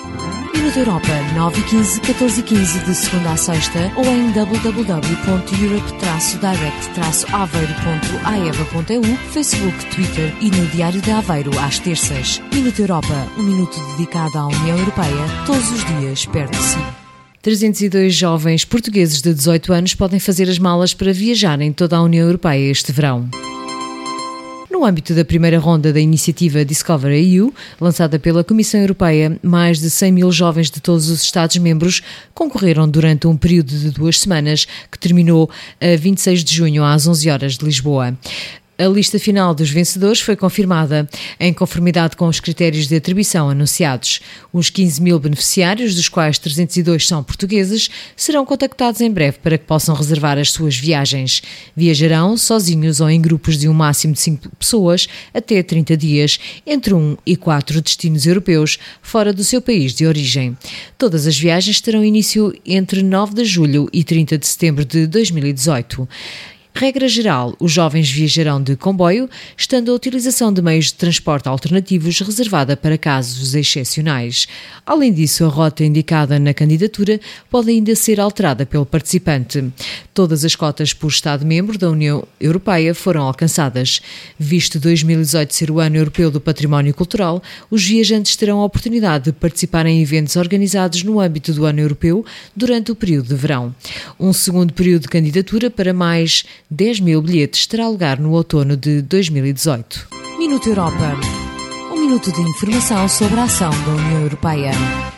Minuto Europa, 9h15, 14h15 de segunda a sexta ou em www.europe-direct-aveiro.aeva.eu, Facebook, Twitter e no Diário de Aveiro às terças. Minuto Europa, um minuto dedicado à União Europeia, todos os dias perto de si. 302 jovens portugueses de 18 anos podem fazer as malas para viajar em toda a União Europeia este verão. No âmbito da primeira ronda da iniciativa Discover EU, lançada pela Comissão Europeia, mais de 100 mil jovens de todos os Estados-membros concorreram durante um período de 2 semanas, que terminou a 26 de junho às 11 horas de Lisboa. A lista final dos vencedores foi confirmada, em conformidade com os critérios de atribuição anunciados. Os 15 mil beneficiários, dos quais 302 são portugueses, serão contactados em breve para que possam reservar as suas viagens. Viajarão sozinhos ou em grupos de um máximo de 5 pessoas até 30 dias, entre 1 e 4 destinos europeus, fora do seu país de origem. Todas as viagens terão início entre 9 de julho e 30 de setembro de 2018. Regra geral, os jovens viajarão de comboio, estando a utilização de meios de transporte alternativos reservada para casos excepcionais. Além disso, a rota indicada na candidatura pode ainda ser alterada pelo participante. Todas as cotas por Estado-membro da União Europeia foram alcançadas. Visto 2018 ser o Ano Europeu do Património Cultural, os viajantes terão a oportunidade de participar em eventos organizados no âmbito do Ano Europeu durante o período de verão. Um segundo período de candidatura para mais 10 mil bilhetes terá lugar no outono de 2018. Minuto Europa. Um minuto de informação sobre a ação da União Europeia.